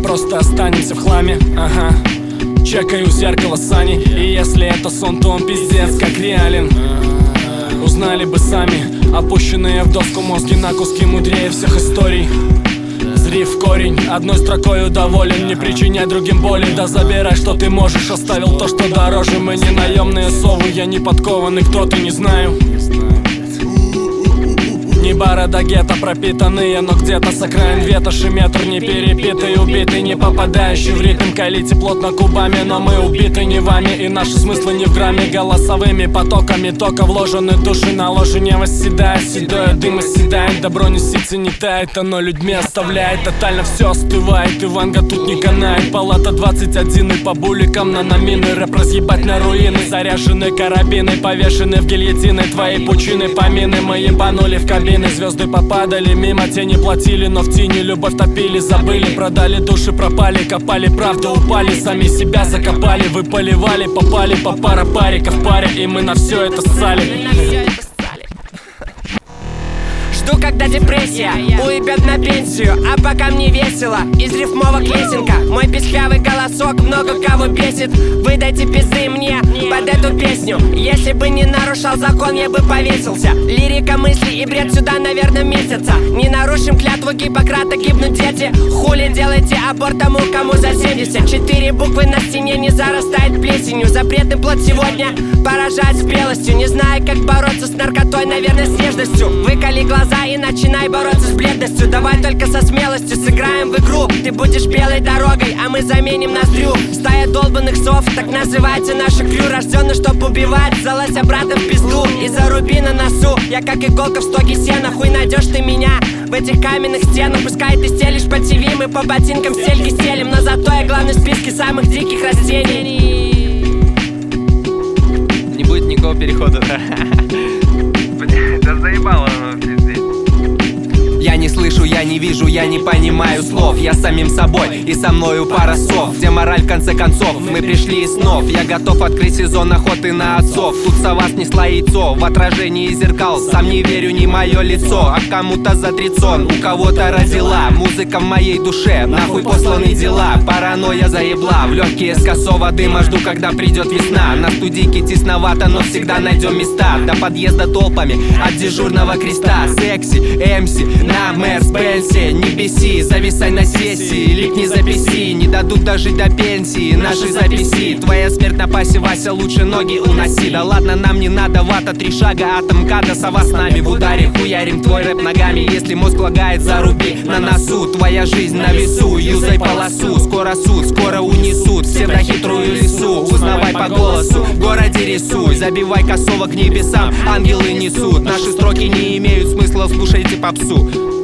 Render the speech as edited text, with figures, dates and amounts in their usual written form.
просто останемся в хламе. Ага. Чекаю в зеркало сани, и если это сон, то он пиздец как реален. Узнали бы сами, опущенные в доску мозги на куски мудрее всех историй. Зри в корень, одной строкою доволен. Не причиняй другим боли, да забирай, что ты можешь. Оставил то, что дороже. Мы не наемные совы, я не подкованный, кто ты, не знаю. Не борода гетто пропитанные, но где-то с окраин ветоши метр не перепитый, убитый, не попадающий в ритм. Калите плотно кубами, но мы убиты не вами, и наши смыслы не в грамме. Голосовыми потоками тока вложены души на ложе не восседает. Седое дым оседает, добро несится, не тает, оно людьми оставляет. Тотально все остывает, и Ванга тут не канает. Палата 21 и по буликам на намины. Рэп разъебать на руины, заряжены карабины, повешены в гильотины. Твои пучины помины, мы ебанули в кабину. Звезды попадали мимо, тени платили, но в тени любовь топили, забыли, продали души, пропали, копали правду, упали, сами себя закопали. Вы поливали, попали по пара париков в паре, и мы на все это ссали. Жду, когда депрессия уебет на пенсию, а пока мне весело. Из рифмовок лесенка, мой песклявый голосок много кого бесит. Выдайте пизды мне под эту песню. Если бы не нарушал закон, я бы повесился. Лирика, мысли и бред сюда, наверное, месяца. Не нарушим клятву Гиппократа, гибнут дети. Хули делайте аборт тому, кому за 70. 4 буквы на стене не зарастает плесенью. Запретный плод сегодня поражает спелостью. Не знаю, как бороться с наркотой, наверное, с нежностью. Выколи глаза и начинай бороться с бледностью. Давай только со смелостью сыграем в игру. Ты будешь белой дорогой, а мы заменим ноздрю. Стая долбанных сов, так называется наша крю. Рожденный, чтоб убивать, залазь обратно в пизду и заруби на носу. Я как иголка в стоге сена. Хуй найдешь ты меня в этих каменных стенах. Пускай ты стелишь по ТВ, мы по ботинкам стельки стелим. Но зато я главный в списке самых диких растений. Не будет никакого перехода, да? Да заебало оно, пиздец. Я не слышу, я не вижу, я не понимаю слов. Я самим собой и со мною пара сов. Где мораль в конце концов? Мы пришли из снов. Я готов открыть сезон охоты на отцов. Тут сова снесла яйцо в отражении зеркал. Сам не верю, не мое лицо, а кому-то за трицон, у кого-то родила. Музыка в моей душе, нахуй посланы дела. Паранойя заебла, в легкие с косого дыма. Жду, когда придет весна. На студийке тесновато, но всегда найдем места. До подъезда толпами от дежурного креста. Секси, эмси, на Мерс-Бенсе. Не беси, зависай на сессии, липни записи. Не дадут дожить до пенсии наши записи. Твоя смерть на пасе, Вася, лучше ноги уноси. Да ладно, нам не надо вата, 3 шага, атом МКАДа, сова с нами. В ударе хуярим твой рэп ногами. Если мозг лагает, заруби на носу. Твоя жизнь на весу, юзай полосу. Скоро суд, скоро унесут псевдохитрую лесу. Узнавай по голосу, в городе рисуй. Забивай косово к небесам, ангелы несут. Наши строки не имеют смысла, слушайте попсу.